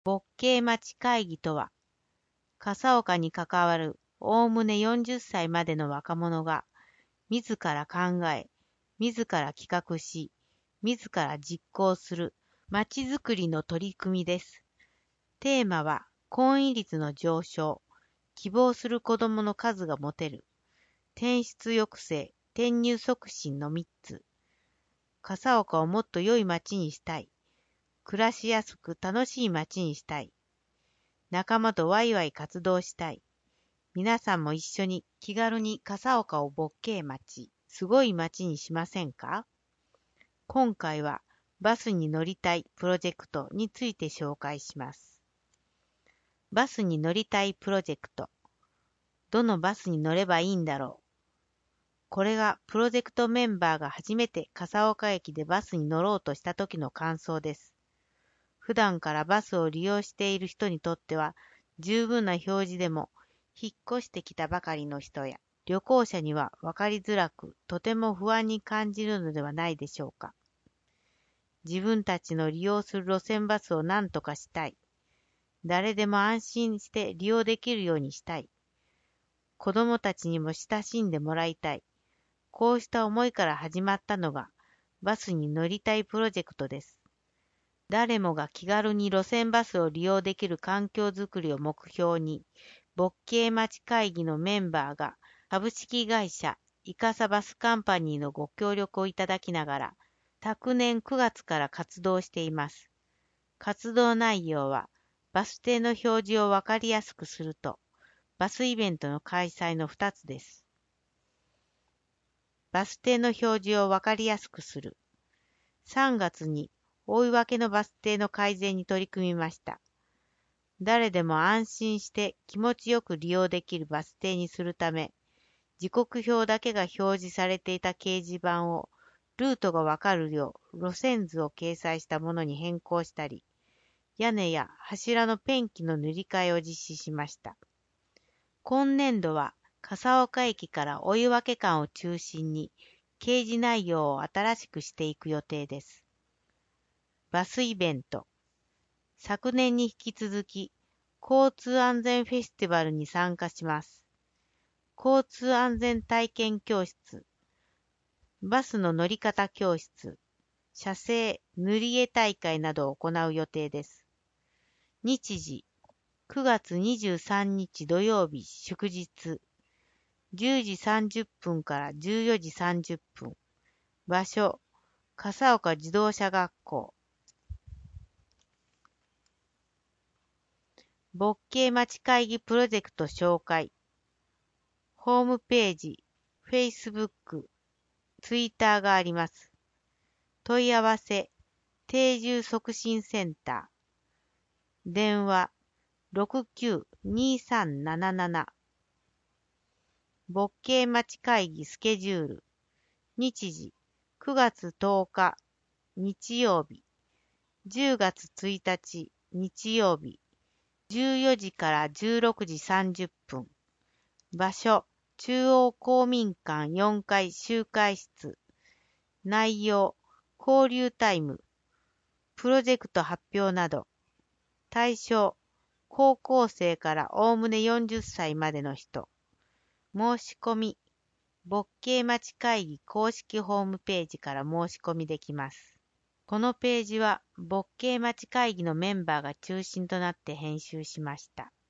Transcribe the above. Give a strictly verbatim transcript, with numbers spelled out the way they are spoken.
牧系町会議とは、笠岡に関わるおおむねよんじゅっさいまでの若者が、自ら考え、自ら企画し、自ら実行する町づくりの取り組みです。テーマは、婚姻率の上昇、希望する子どもの数が持てる、転出抑制、転入促進のみっつ。笠岡をもっと良い町にしたい。暮らしやすく楽しい町にしたい。仲間とワイワイ活動したい。皆さんも一緒に気軽に笠岡をぼっけえ町、すごい町にしませんか？今回はバスに乗りたいプロジェクトについて紹介します。バスに乗りたいプロジェクト。どのバスに乗ればいいんだろう。これがプロジェクトメンバーが初めて笠岡駅でバスに乗ろうとした時の感想です。普段からバスを利用している人にとっては十分な表示でも、引っ越してきたばかりの人や旅行者には分かりづらく、とても不安に感じるのではないでしょうか。自分たちの利用する路線バスを何とかしたい。誰でも安心して利用できるようにしたい。子供たちにも親しんでもらいたい。こうした思いから始まったのが、バスに乗りたいプロジェクトです。誰もが気軽に路線バスを利用できる環境づくりを目標に、牧系町会議のメンバーが株式会社いかさバスカンパニーのご協力をいただきながら、昨年くがつから活動しています。活動内容は、バス停の表示をわかりやすくすると、バスイベントの開催のふたつです。バス停の表示をわかりやすくする。さんがつに追い分けのバス停の改善に取り組みました。誰でも安心して気持ちよく利用できるバス停にするため、時刻表だけが表示されていた掲示板をルートがわかるよう路線図を掲載したものに変更したり、屋根や柱のペンキの塗り替えを実施しました。今年度は笠岡駅から追い分け間を中心に掲示内容を新しくしていく予定です。バスイベント。昨年に引き続き、交通安全フェスティバルに参加します。交通安全体験教室、バスの乗り方教室、車整塗り絵大会などを行う予定です。日時、くがつにじゅうさんにち土曜日祝日、じゅうじさんじゅっぷんからじゅうよじさんじゅっぷん。場所、笠岡自動車学校。牧系町会議プロジェクト紹介。ホームページ、Facebook、Twitter があります。問い合わせ、定住促進センター。電話、ろくきゅうにさんなななな。牧系町会議スケジュール。日時、くがつとおか、日曜日。じゅうがつついたち、日曜日。じゅうよじからじゅうろくじさんじゅっぷん。場所、中央公民館よんかい集会室。内容、交流タイム。プロジェクト発表など。対象、高校生からおおむねよんじゅっさいまでの人。申し込み、牧系町会議公式ホームページから申し込みできます。このページは牧系町会議のメンバーが中心となって編集しました。